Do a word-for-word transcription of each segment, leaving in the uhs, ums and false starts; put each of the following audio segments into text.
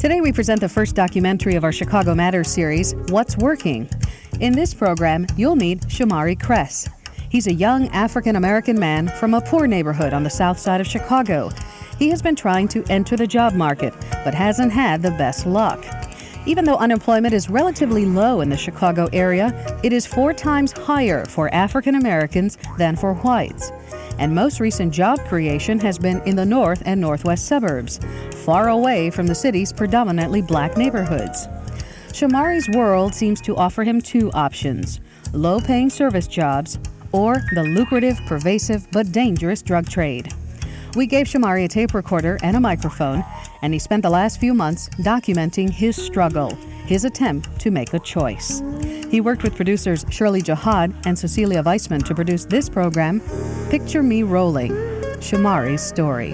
Today we present the first documentary of our Chicago Matters series, What's Working? In this program, you'll meet Shamari Kress. He's a young African-American man from a poor neighborhood on the south side of Chicago. He has been trying to enter the job market, but hasn't had the best luck. Even though unemployment is relatively low in the Chicago area, it is four times higher for African Americans than for whites. And most recent job creation has been in the north and northwest suburbs, far away from the city's predominantly black neighborhoods. Shamari's world seems to offer him two options: low-paying service jobs or the lucrative, pervasive, but dangerous drug trade. We gave Shamari a tape recorder and a microphone, and he spent the last few months documenting his struggle, his attempt to make a choice. He worked with producers Shirley Jihad and Cecilia Weissman to produce this program, Picture Me Rolling, Shamari's Story.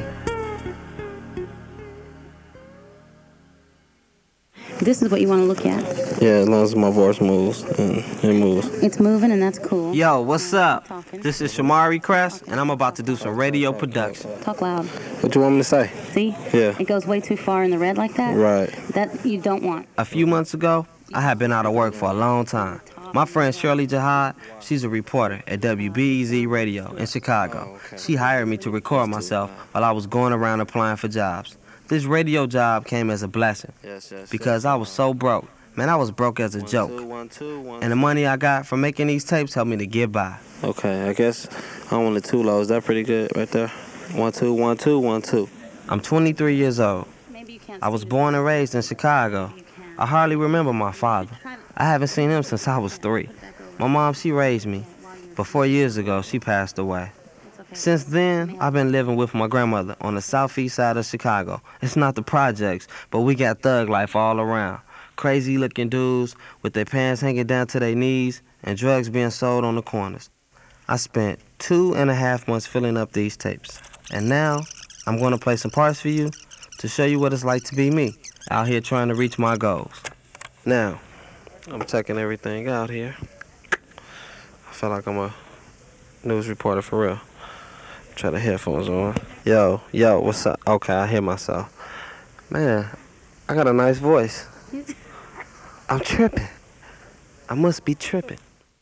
This is what you want to look at? Yeah, as long as my voice moves, and it moves. It's moving, and that's cool. Yo, what's up? This is Shamari Kress, and I'm about to do some radio production. Talk loud. What you want me to say? See? Yeah. It goes way too far in the red like that? Right. That you don't want. A few months ago, I had been out of work for a long time. My friend Shirley Jihad, she's a reporter at W B E Z Radio in Chicago. She hired me to record myself while I was going around applying for jobs. This radio job came as a blessing because I was so broke. Man, I was broke as a joke. And the money I got from making these tapes helped me to get by. Okay, I guess I wanted two low. Is that pretty good right there? One, two, one, two, one, two. I'm twenty-three years old. I was born and raised in Chicago. I hardly remember my father. I haven't seen him since I was three. My mom, she raised me, but four years ago, she passed away. Since then, I've been living with my grandmother on the southeast side of Chicago. It's not the projects, but we got thug life all around. Crazy-looking dudes with their pants hanging down to their knees and drugs being sold on the corners. I spent two and a half months filling up these tapes. And now, I'm going to play some parts for you to show you what it's like to be me, out here trying to reach my goals. Now, I'm checking everything out here. I feel like I'm a news reporter for real. Try the headphones on. Yo, yo, what's up? Okay, I hear myself. Man, I got a nice voice. I'm tripping. I must be tripping.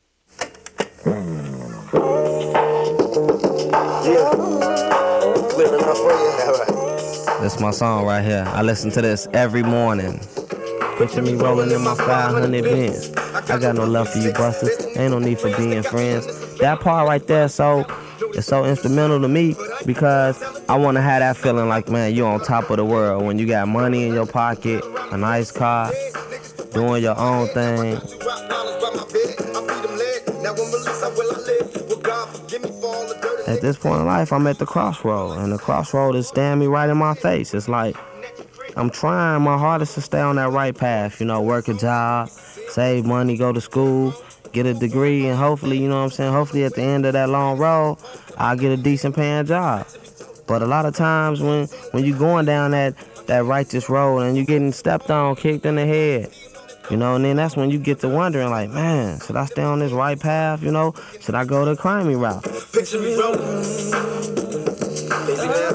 That's my song right here. I listen to this every morning. Picture me rolling in my five hundred Benz. I got no love for you busters. Ain't no need for being friends. That part right there, so it's so instrumental to me because I want to have that feeling like, man, you're on top of the world when you got money in your pocket, a nice car, doing your own thing. At this point in life, I'm at the crossroad, and the crossroad is staring me right in my face. It's like I'm trying my hardest to stay on that right path, you know, work a job, save money, go to school, get a degree, and hopefully, you know what I'm saying, hopefully at the end of that long road, I'll get a decent paying job. But a lot of times when, when you're going down that, that righteous road and you're getting stepped on, kicked in the head, you know, and then that's when you get to wondering, like, man, should I stay on this right path, you know? Should I go the crimey route? Picture me rolling. Can you see that?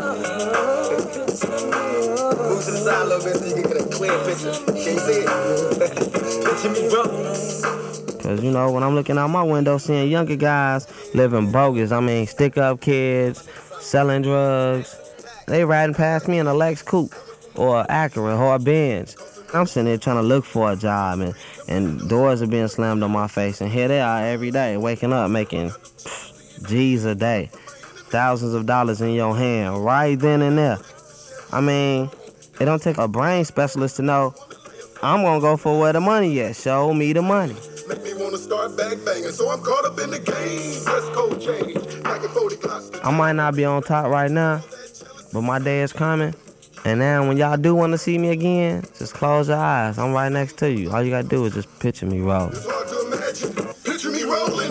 Move to the side a little bit so you can get a clear picture. Can you see it? Picture me rolling. Because, you know, when I'm looking out my window, seeing younger guys living bogus, I mean, stick-up kids, selling drugs, they riding past me in a Lex Coupe or an Acura or a Benz. I'm sitting there trying to look for a job, and, and doors are being slammed on my face, and here they are every day, waking up, making G's a day, thousands of dollars in your hand, right then and there. I mean, it don't take a brain specialist to know I'm going to go for where the money is. Show me the money. Make me want to start back banging, so I'm caught up in the game. Dress code change, like a forty clocks. I might not be on top right now, but my day is coming. And now when y'all do want to see me again, just close your eyes. I'm right next to you. All you got to do is just picture me rolling. It's hard to imagine. Picture me rolling.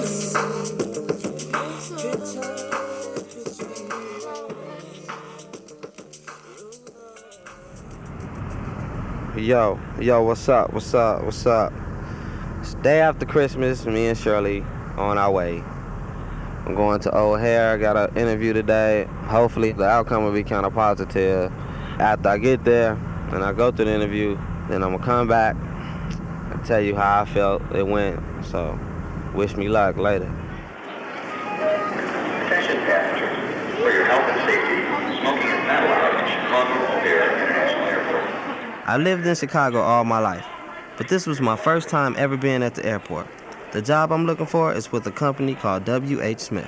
Yo, yo, what's up, what's up, what's up? It's day after Christmas, me and Shirley on our way. I'm going to O'Hare, got an interview today. Hopefully the outcome will be kind of positive. After I get there, and I go through the interview, then I'm gonna come back and tell you how I felt it went. So, wish me luck later. Attention passengers, for your health and safety, smoking is not allowed in Chicago O'Hare International Airport. I lived in Chicago all my life, but this was my first time ever being at the airport. The job I'm looking for is with a company called W H Smith.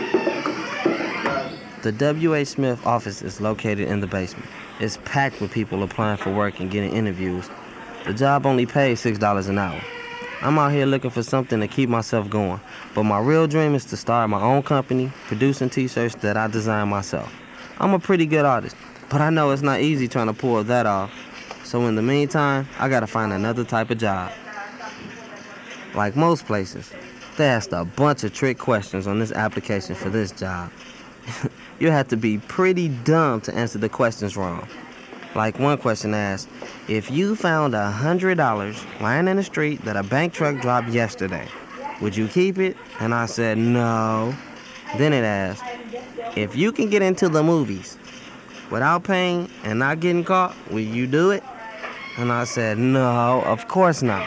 The W H Smith office is located in the basement. It's packed with people applying for work and getting interviews. The job only pays six dollars an hour. I'm out here looking for something to keep myself going, but my real dream is to start my own company, producing t-shirts that I design myself. I'm a pretty good artist, but I know it's not easy trying to pull that off. So in the meantime, I gotta find another type of job. Like most places, they asked a bunch of trick questions on this application for this job. You have to be pretty dumb to answer the questions wrong. Like one question asked, if you found one hundred dollars lying in the street that a bank truck dropped yesterday, would you keep it? And I said, no. Then it asked, if you can get into the movies without paying and not getting caught, will you do it? And I said, no, of course not.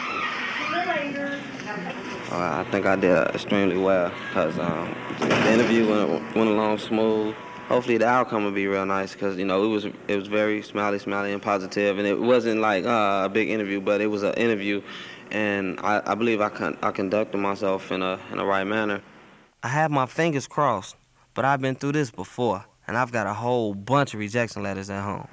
Uh, I think I did extremely well because um, the interview went, went along smooth. Hopefully the outcome will be real nice because, you know, it was it was very smiley, smiley, and positive, and it wasn't like uh, a big interview, but it was an interview, and I, I believe I con- I conducted myself in a in a right manner. I have my fingers crossed, but I've been through this before, and I've got a whole bunch of rejection letters at home.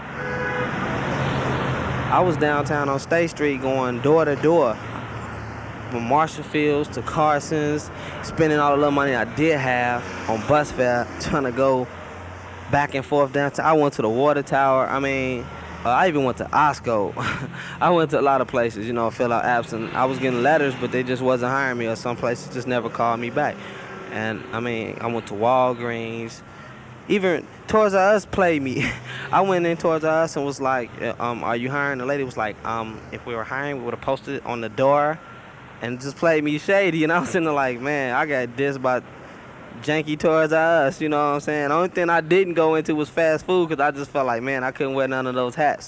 I was downtown on State Street going door to door, from Marshall Fields to Carson's, spending all the little money I did have on bus fare, trying to go back and forth downtown. I went to the Water Tower. I mean, uh, I even went to Osco. I went to a lot of places, you know, fill out apps, and I was getting letters, but they just wasn't hiring me, or some places just never called me back. And, I mean, I went to Walgreens. Even Toys R Us played me. I went in Toys R Us and was like, um, are you hiring? The lady was like, um, if we were hiring, we would have posted it on the door, and just played me shady. And I was sitting there like, man, I got dissed by janky Toys R Us, you know what I'm saying? The only thing I didn't go into was fast food because I just felt like, man, I couldn't wear none of those hats.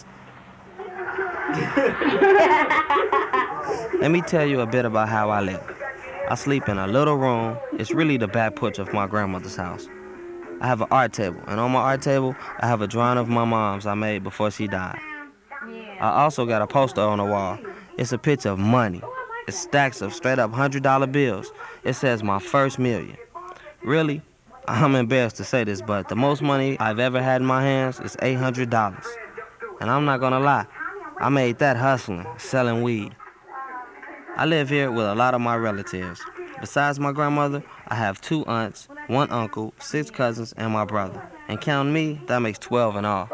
Let me tell you a bit about how I live. I sleep in a little room. It's really the back porch of my grandmother's house. I have an art table, and on my art table, I have a drawing of my mom's I made before she died. I also got a poster on the wall. It's a picture of money. It's stacks of straight-up one hundred dollar bills. It says my first million. Really, I'm embarrassed to say this, but the most money I've ever had in my hands is eight hundred dollars. And I'm not gonna lie, I made that hustling, selling weed. I live here with a lot of my relatives. Besides my grandmother, I have two aunts, one uncle, six cousins, and my brother. And counting me, that makes twelve in all.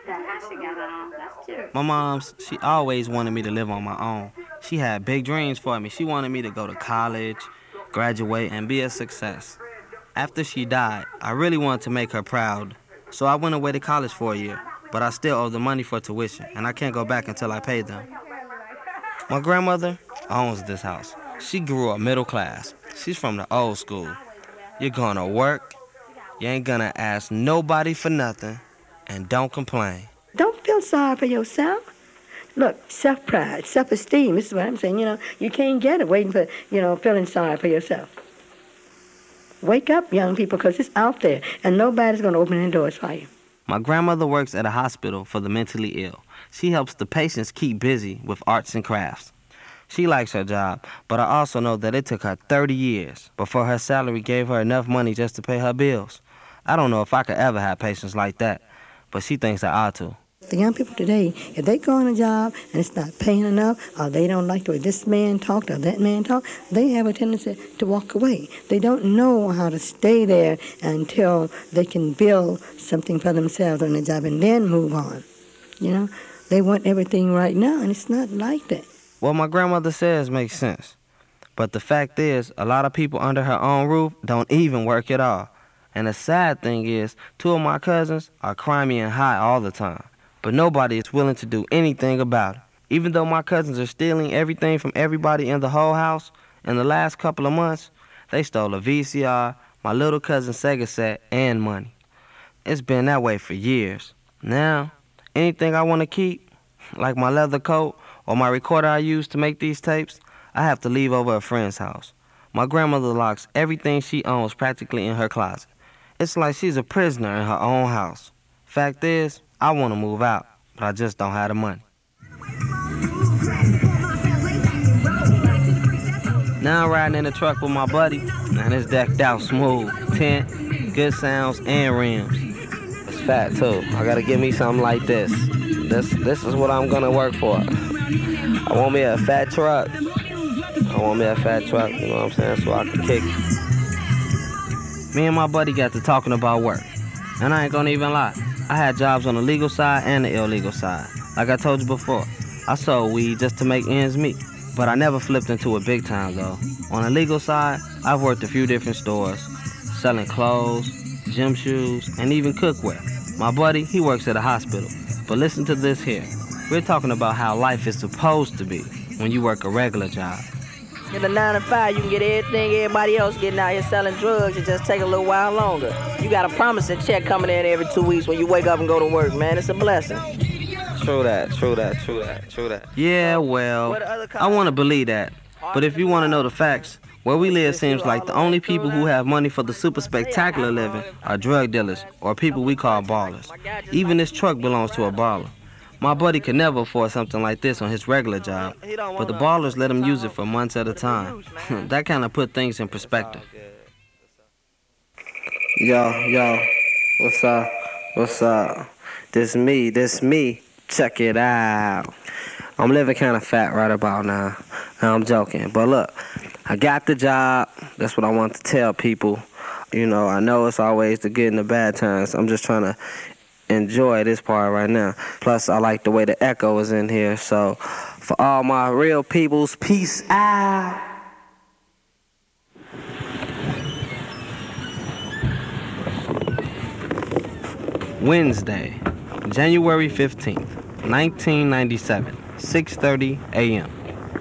My mom's, she always wanted me to live on my own. She had big dreams for me. She wanted me to go to college, graduate, and be a success. After she died, I really wanted to make her proud. So I went away to college for a year, but I still owe the money for tuition, and I can't go back until I pay them. My grandmother owns this house. She grew up middle class. She's from the old school. You're gonna work, you ain't gonna ask nobody for nothing, and don't complain. Don't feel sorry for yourself. Look, self-pride, self-esteem, this is what I'm saying, you know, you can't get it waiting for, you know, feeling sorry for yourself. Wake up, young people, because it's out there, and nobody's going to open the doors for you. My grandmother works at a hospital for the mentally ill. She helps the patients keep busy with arts and crafts. She likes her job, but I also know that it took her thirty years before her salary gave her enough money just to pay her bills. I don't know if I could ever have patients like that, but she thinks I ought to. The young people today, if they go on a job and it's not paying enough, or they don't like the way this man talked or that man talked, they have a tendency to walk away. They don't know how to stay there until they can build something for themselves on the job and then move on. You know, they want everything right now, and it's not like that. What my grandmother says makes sense. But the fact is, a lot of people under her own roof don't even work at all. And the sad thing is, two of my cousins are crimey and high all the time. But nobody is willing to do anything about it. Even though my cousins are stealing everything from everybody in the whole house, in the last couple of months, they stole a V C R, my little cousin's Sega set, and money. It's been that way for years. Now, Anything I want to keep, like my leather coat or my recorder I use to make these tapes, I have to leave over at a friend's house. My grandmother locks everything she owns practically in her closet. It's like she's a prisoner in her own house. Fact is, I want to move out, but I just don't have the money. Now I'm riding in the truck with my buddy, and it's decked out smooth. Tent, good sounds, and rims. It's fat too. I gotta give me something like this. This this is what I'm gonna work for. I want me a fat truck. I want me a fat truck, you know what I'm saying, so I can kick it. Me and my buddy got to talking about work. And I ain't gonna even lie. I had jobs on the legal side and the illegal side. Like I told you before, I sold weed just to make ends meet. But I never flipped into it big time though. On the legal side, I've worked a few different stores, selling clothes, gym shoes, and even cookware. My buddy, he works at a hospital. But listen to this here. We're talking about how life is supposed to be when you work a regular job. In the nine to five, you can get everything everybody else getting out here selling drugs. It just take a little while longer. You got a promising check coming in every two weeks when you wake up and go to work, man. It's a blessing. True that, true that, true that, true that. Yeah, well, I want to believe that. But if you want to know the facts, where we live seems like the only people who have money for the super spectacular living are drug dealers or people we call ballers. Even this truck belongs to a baller. My buddy could never afford something like this on his regular job, but the ballers let him use it for months at a time. That kind of put things in perspective. Yo, yo, what's up? What's up? This me, this me. Check it out. I'm living kind of fat right about now. No, I'm joking, but look, I got the job. That's what I want to tell people. You know, I know it's always the good and the bad times. I'm just trying to enjoy this part right now. Plus, I like the way the echo is in here. So, for all my real peoples, peace out. Wednesday, January fifteenth, nineteen ninety-seven, six thirty a m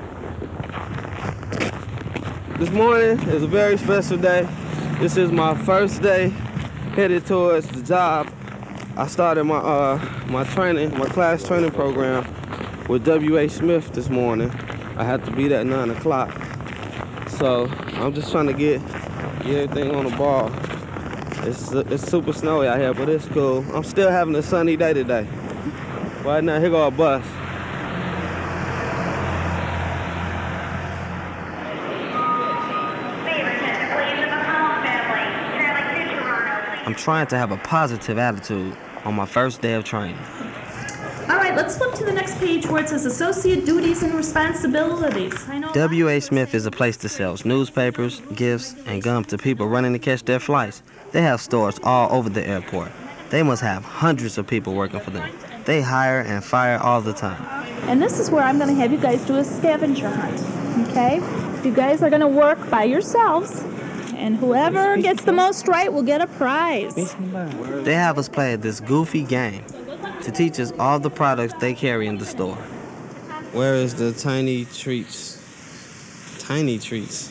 This morning is a very special day. This is my first day headed towards the job. I started my uh, my training, my class training program with W H Smith this morning. I had to be there at nine o'clock. So I'm just trying to get, get everything on the ball. It's, it's super snowy out here, but it's cool. I'm still having a sunny day today. Right now, here go a bus. I'm trying to have a positive attitude on my first day of training. All right, let's flip to the next page where it says associate duties and responsibilities. I know W H Smith is a place that sells newspapers, gifts, and gum to people running to catch their flights. They have stores all over the airport. They must have hundreds of people working for them. They hire and fire all the time. And this is where I'm going to have you guys do a scavenger hunt, okay? You guys are going to work by yourselves, and whoever gets the most right will get a prize. They have us play this goofy game to teach us all the products they carry in the store. Where is the tiny treats? Tiny treats.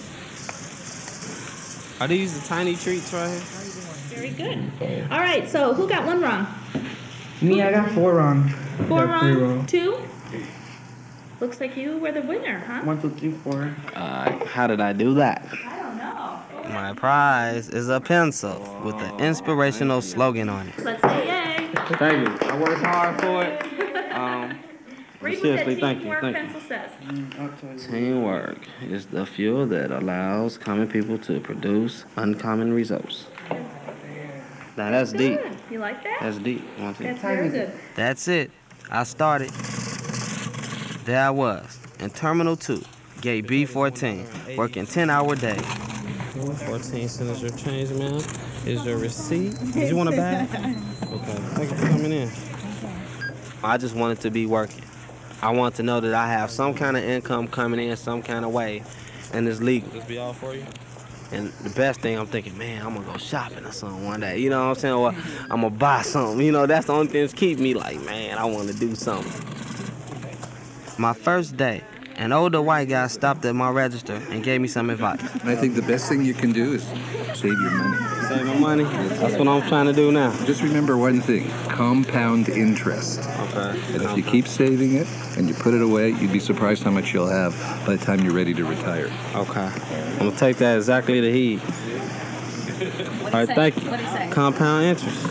Are these the tiny treats right here? Very good. All right, so who got one wrong? Me, I got four wrong. Four got three wrong? wrong. Two? Looks like you were the winner, huh? One, two, three, four. Uh, how did I do that? I don't know. My prize is a pencil with an inspirational slogan on it. Let's say yay. Thank you. I worked hard for it. Um, Read seriously, what that thank you, teamwork thank you. pencil says. Teamwork is the fuel that allows common people to produce uncommon results. Now that's deep. Good. You like that? That's deep. One, two. That's very good. That's it. I started. There I was, in Terminal two, Gate B fourteen, working ten-hour days. fourteen cents is your change, man. Is your receipt. Did you want a bag? Okay. Thank you for coming in. I just wanted to be working. I want to know that I have some kind of income coming in some kind of way, and it's legal. This be all for you? And the best thing, I'm thinking, man, I'm going to go shopping or something one day. You know what I'm saying? Or I'm going to buy something. You know, that's the only thing that's keep me like, man, I want to do something. My first day, an older white guy stopped at my register and gave me some advice. I think the best thing you can do is save your money. Saving money? That's what I'm trying to do now. Just remember one thing, compound interest. Okay. And if you keep saving it and you put it away, you'd be surprised how much you'll have by the time you're ready to retire. Okay. I'm going to take that exactly to heed. All right, thank you. Compound interest.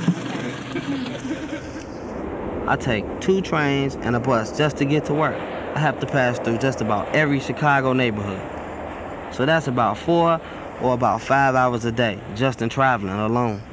I take two trains and a bus just to get to work. I have to pass through just about every Chicago neighborhood. So that's about four or about five hours a day just in traveling alone.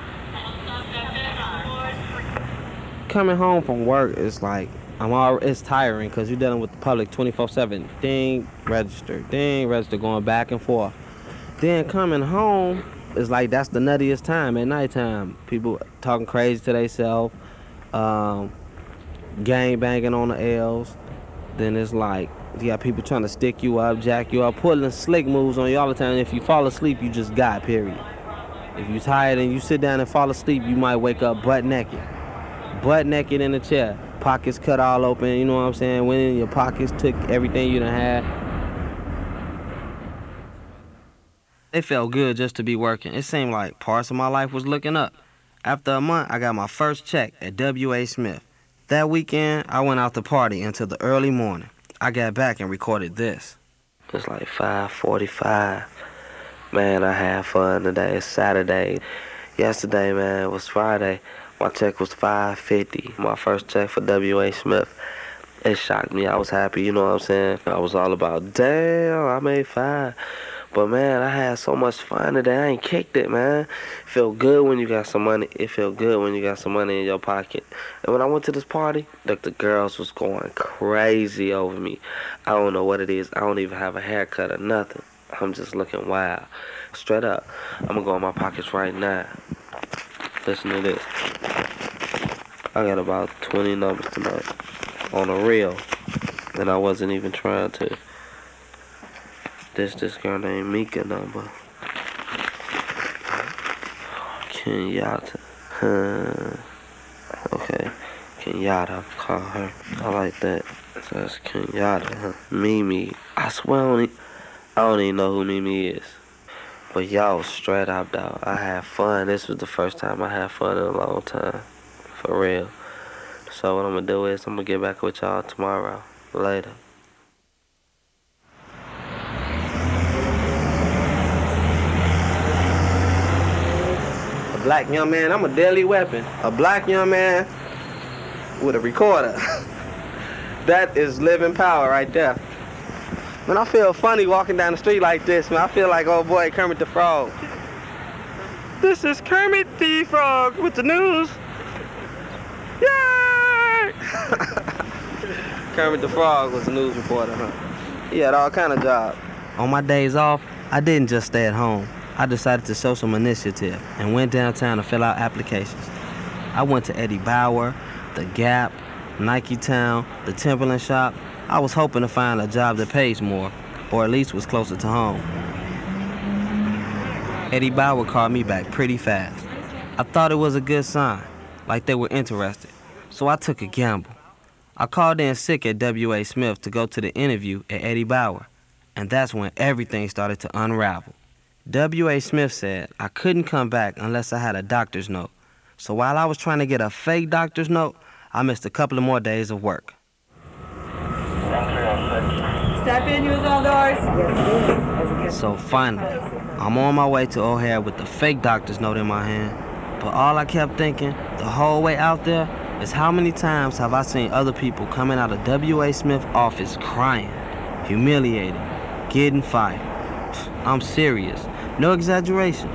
Coming home from work is like, I'm all, it's tiring because you're dealing with the public twenty-four seven. Ding, register, ding, register, going back and forth. Then coming home is like, that's the nuttiest time at nighttime. People talking crazy to themselves, um, gang banging on the L's. Then it's like, you got people trying to stick you up, jack you up, pulling slick moves on you all the time. If you fall asleep, you just got, period. If you're tired and you sit down and fall asleep, you might wake up butt naked. Butt naked in the chair. Pockets cut all open, you know what I'm saying? Went in your pockets, took everything you done had. It felt good just to be working. It seemed like parts of my life was looking up. After a month, I got my first check at W A Smith. That weekend, I went out to party until the early morning. I got back and recorded this. It's like five forty-five. Man, I had fun today. It's Saturday. Yesterday, man, it was Friday. My check was five fifty. My first check for W A Smith. It shocked me. I was happy, you know what I'm saying? I was all about, damn, I made five. But, man, I had so much fun today. I ain't kicked it, man. It feel good when you got some money. It feel good when you got some money in your pocket. And when I went to this party, the, the girls was going crazy over me. I don't know what it is. I don't even have a haircut or nothing. I'm just looking wild. Straight up. I'm going to go in my pockets right now. Listen to this. I got about twenty numbers tonight on a reel. And I wasn't even trying to. This this girl named Mika number. Kenyatta. Huh. Okay. Kenyatta, call her. I like that. So that's Kenyatta, huh? Mimi. I swear I don't, e- I don't even know who Mimi is. But y'all was straight up, though. I had fun. This was the first time I had fun in a long time. For real. So what I'm gonna do is I'm gonna get back with y'all tomorrow. Later. Black young man, I'm a deadly weapon. A black young man with a recorder. That is living power right there. Man, I feel funny walking down the street like this, man. I feel like old boy Kermit the Frog. This is Kermit the Frog with the news. Yay! Kermit the Frog was a news reporter, huh? He had all kind of jobs. On my days off, I didn't just stay at home. I decided to show some initiative and went downtown to fill out applications. I went to Eddie Bauer, The Gap, Nike Town, the Timberland shop. I was hoping to find a job that pays more, or at least was closer to home. Eddie Bauer called me back pretty fast. I thought it was a good sign, like they were interested, so I took a gamble. I called in sick at W A Smith to go to the interview at Eddie Bauer, and that's when everything started to unravel. W A Smith said I couldn't come back unless I had a doctor's note. So while I was trying to get a fake doctor's note, I missed a couple of more days of work. Step in, use all doors. So finally, I'm on my way to O'Hare with the fake doctor's note in my hand. But all I kept thinking the whole way out there is how many times have I seen other people coming out of W A Smith office crying, humiliated, getting fired. I'm serious. No exaggeration.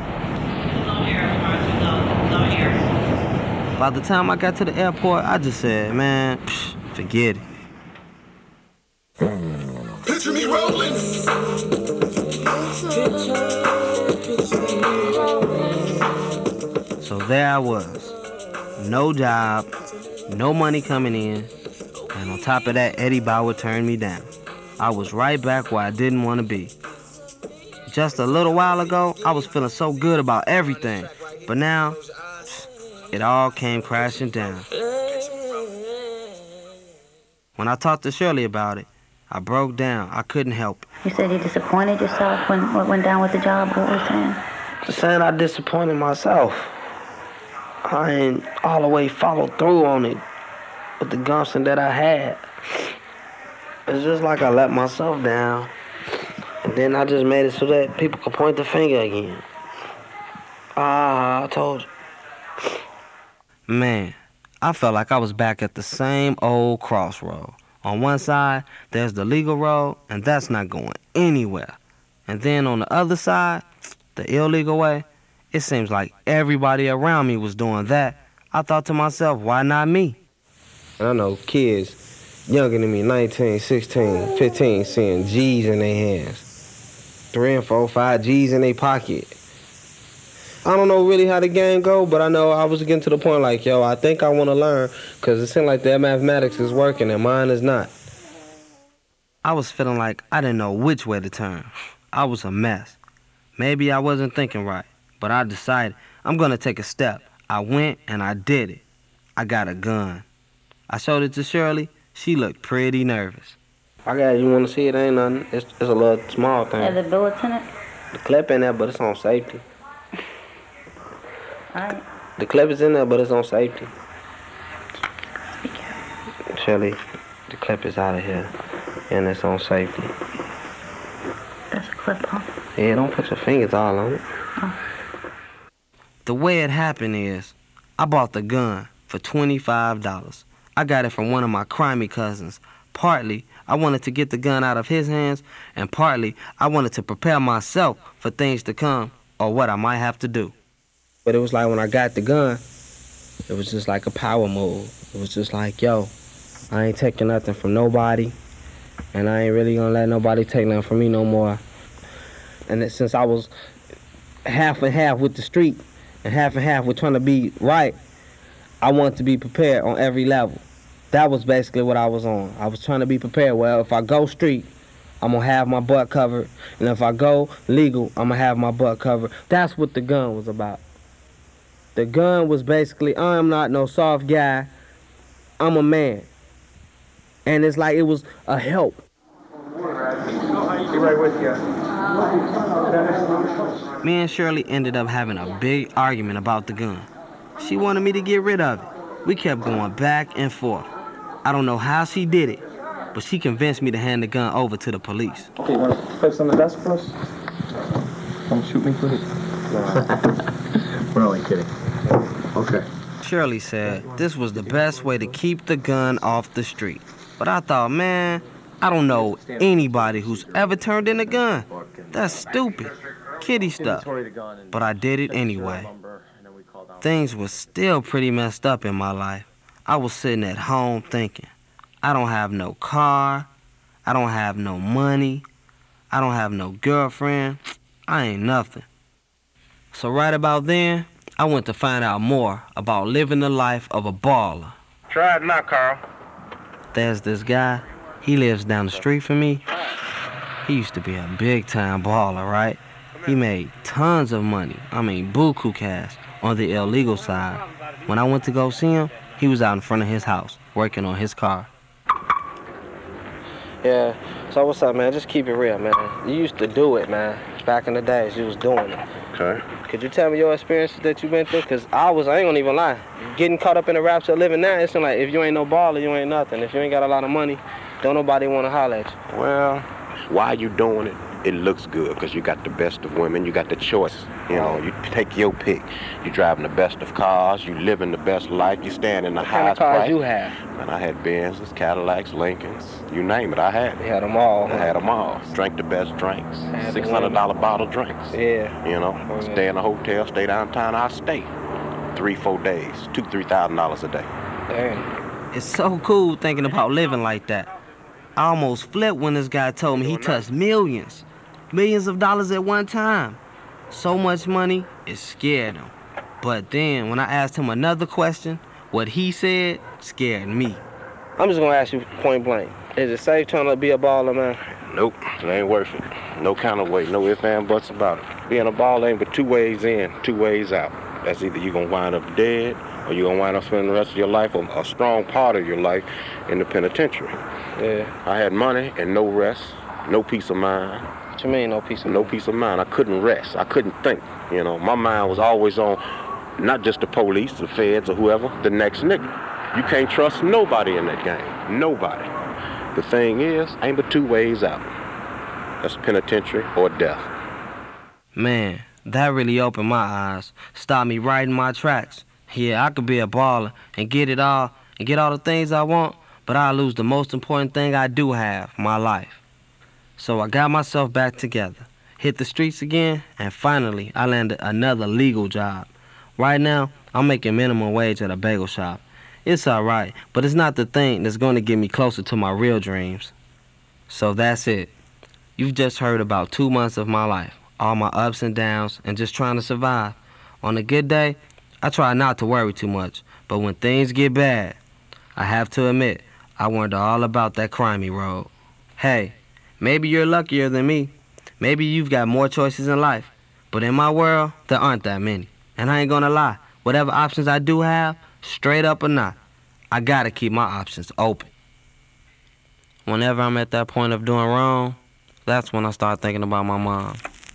By the time I got to the airport, I just said, man, psh, forget it. Picture me rolling. So there I was. No job, no money coming in, and on top of that, Eddie Bauer turned me down. I was right back where I didn't want to be. Just a little while ago, I was feeling so good about everything, but now, it all came crashing down. When I talked to Shirley about it, I broke down. I couldn't help it. You said you disappointed yourself when what went down with the job. What were you saying? saying I disappointed myself. I ain't all the way followed through on it with the gumption that I had. It's just like I let myself down. And then I just made it so that people could point the finger again. Ah, I told you. Man, I felt like I was back at the same old crossroad. On one side, there's the legal road, and that's not going anywhere. And then on the other side, the illegal way, it seems like everybody around me was doing that. I thought to myself, why not me? I know kids younger than me, nineteen, sixteen, fifteen, seeing G's in their hands. Three and four, five G's in their pocket. I don't know really how the game go, but I know I was getting to the point like, yo, I think I want to learn, because it seemed like their mathematics is working and mine is not. I was feeling like I didn't know which way to turn. I was a mess. Maybe I wasn't thinking right, but I decided I'm going to take a step. I went and I did it. I got a gun. I showed it to Shirley. She looked pretty nervous. I got it. You want to see it? Ain't nothing. It's, it's a little small thing. Are the bullets in it? The clip in there, but it's on safety. All right. The clip is in there, but it's on safety. Be careful. Shirley, the clip is out of here, and it's on safety. That's a clip, huh? Yeah, don't put your fingers all on it. Oh. The way it happened is, I bought the gun for twenty-five dollars. I got it from one of my crimey cousins. Partly, I wanted to get the gun out of his hands, and partly, I wanted to prepare myself for things to come or what I might have to do. But it was like when I got the gun, it was just like a power move. It was just like, yo, I ain't taking nothing from nobody, and I ain't really gonna let nobody take nothing from me no more. And it, since I was half and half with the street and half and half with trying to be right, I wanted to be prepared on every level. That was basically what I was on. I was trying to be prepared. Well, if I go street, I'm gonna have my butt covered, and if I go legal, I'm gonna have my butt covered. That's what the gun was about. The gun was basically, I'm not no soft guy, I'm a man. And it's like it was a help. Be right with you. Me and Shirley ended up having a big argument about the gun. She wanted me to get rid of it. We kept going back and forth. I don't know how she did it, but she convinced me to hand the gun over to the police. Okay, you want to place on the desk for us? Don't shoot me, please. We're only kidding. Okay. Shirley said this was the best way to keep the gun off the street. But I thought, man, I don't know anybody who's ever turned in a gun. That's stupid. Kiddie stuff. But I did it anyway. Things were still pretty messed up in my life. I was sitting at home thinking, I don't have no car. I don't have no money. I don't have no girlfriend. I ain't nothing. So right about then, I went to find out more about living the life of a baller. Try it now, Carl. There's this guy. He lives down the street from me. He used to be a big-time baller, right? He made tons of money. I mean, buku cash on the illegal side. When I went to go see him, he was out in front of his house, working on his car. Yeah, so what's up, man? Just keep it real, man. You used to do it, man. Back in the days, you was doing it. Okay. Could you tell me your experiences that you've been through? Because I was, I ain't gonna even lie. Getting caught up in the raps of living now, it's like if you ain't no baller, you ain't nothing. If you ain't got a lot of money, don't nobody want to holler at you. Well, while you doing it, it looks good because you got the best of women. You got the choice. You know, you take your pick. You driving the best of cars. You living the best life. You stand in the what highest kind of cars price. you have? And I had Benzes, Cadillacs, Lincolns, you name it. I had it. You had them all. I had them all. Drank the best drinks. Had Six hundred dollar bottle drinks. Yeah. You know, Oh, yeah. stay in a hotel, stay downtown. I stay three, four days, two, three thousand dollars a day. Dang. It's so cool thinking about living like that. I almost flipped when this guy told me he touched millions. Millions of dollars at one time. So much money, it scared him. But then, when I asked him another question, what he said scared me. I'm just gonna ask you point blank. Is it safe trying to be a baller, man? Nope, it ain't worth it. No kind of way, no ifs, and buts about it. Being a baller ain't but two ways in, two ways out. That's either you gonna wind up dead, or you gonna wind up spending the rest of your life, or a strong part of your life, in the penitentiary. Yeah. I had money and no rest, no peace of mind. What you mean, no peace of mind? No peace of mind. I couldn't rest. I couldn't think. You know, my mind was always on not just the police, the feds, or whoever, the next nigga. You can't trust nobody in that game. Nobody. The thing is, ain't but two ways out. That's penitentiary or death. Man, that really opened my eyes. Stopped me right in my tracks. Yeah, I could be a baller and get it all and get all the things I want, but I lose the most important thing I do have, my life. So I got myself back together, hit the streets again, and finally I landed another legal job. Right now, I'm making minimum wage at a bagel shop. It's all right, but it's not the thing that's going to get me closer to my real dreams. So that's it. You've just heard about two months of my life, all my ups and downs, and just trying to survive. On a good day, I try not to worry too much, but when things get bad, I have to admit, I wonder all about that crimey road. Hey, maybe you're luckier than me. Maybe you've got more choices in life, but in my world, there aren't that many. And I ain't gonna lie, whatever options I do have, straight up or not, I gotta keep my options open. Whenever I'm at that point of doing wrong, that's when I start thinking about my mom.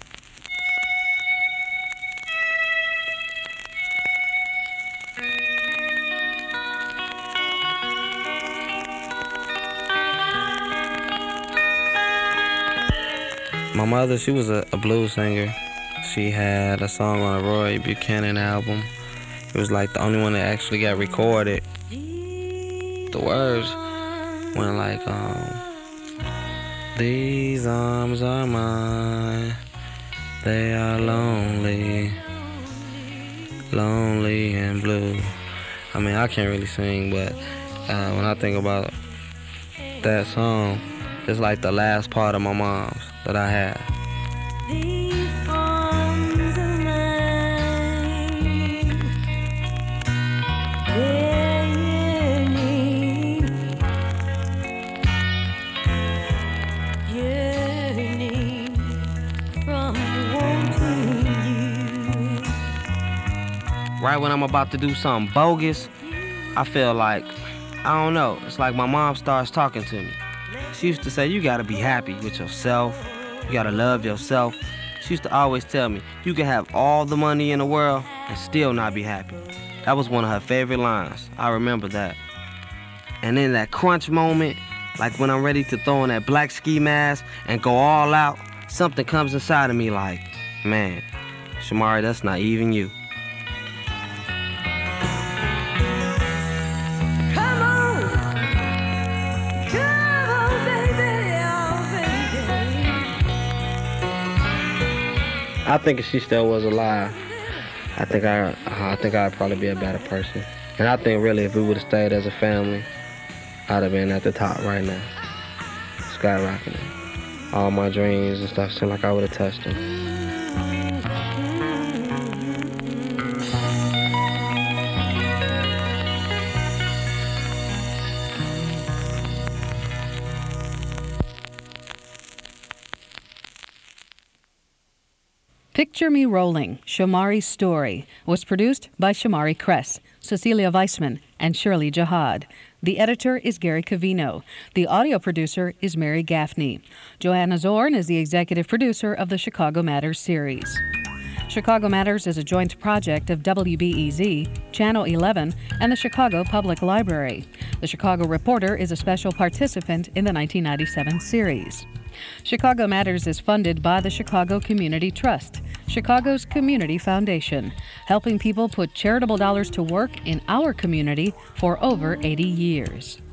My mother, she was a, a blues singer. She had a song on a Roy Buchanan album. It was like the only one that actually got recorded. The words went like, um, these arms are mine, they are lonely, lonely and blue. I mean, I can't really sing, but uh, when I think about that song, it's like the last part of my mom's that I had. These arms are mine, they're yearning, yearning from wanting you. Right when I'm about to do something bogus, I feel like, I don't know, it's like my mom starts talking to me. She used to say, you gotta be happy with yourself. You gotta love yourself. She used to always tell me, you can have all the money in the world and still not be happy. That was one of her favorite lines. I remember that. And in that crunch moment, like when I'm ready to throw on that black ski mask and go all out, something comes inside of me like, man, Shamari, that's not even you. I think if she still was alive, I think I, I think I'd probably be a better person. And I think really if we would have stayed as a family, I'd have been at the top right now, skyrocketing. All my dreams and stuff seemed like I would have touched them. Picture Me Rolling, Shamari's Story, was produced by Shamari Kress, Cecilia Weissman, and Shirley Jihad. The editor is Gary Cavino. The audio producer is Mary Gaffney. Joanna Zorn is the executive producer of the Chicago Matters series. Chicago Matters is a joint project of W B E Z, Channel eleven, and the Chicago Public Library. The Chicago Reporter is a special participant in the nineteen ninety-seven series. Chicago Matters is funded by the Chicago Community Trust, Chicago's community foundation, helping people put charitable dollars to work in our community for over eighty years.